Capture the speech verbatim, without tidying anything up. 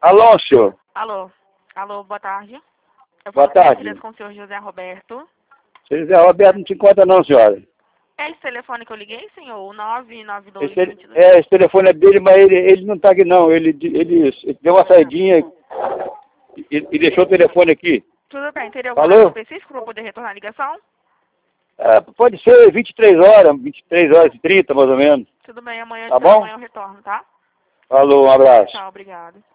Alô, senhor. Alô. Alô, boa tarde. Eu Boa tarde. com o senhor José Roberto. Seu José Roberto não te encontra não, senhora. É esse telefone que eu liguei, senhor? O nove nove dois, Esse, vinte e dois. é, esse telefone é dele, mas ele, ele não tá aqui não. Ele, ele, ele deu uma saidinha e, e deixou o telefone aqui. Tudo bem, teria algum Alô? horário específico para eu poder retornar a ligação? É, pode ser vinte e três horas, vinte e três horas e trinta, mais ou menos. Tudo bem, amanhã, Tá então, bom? amanhã eu retorno, tá? Falou, um abraço. Tchau, obrigado.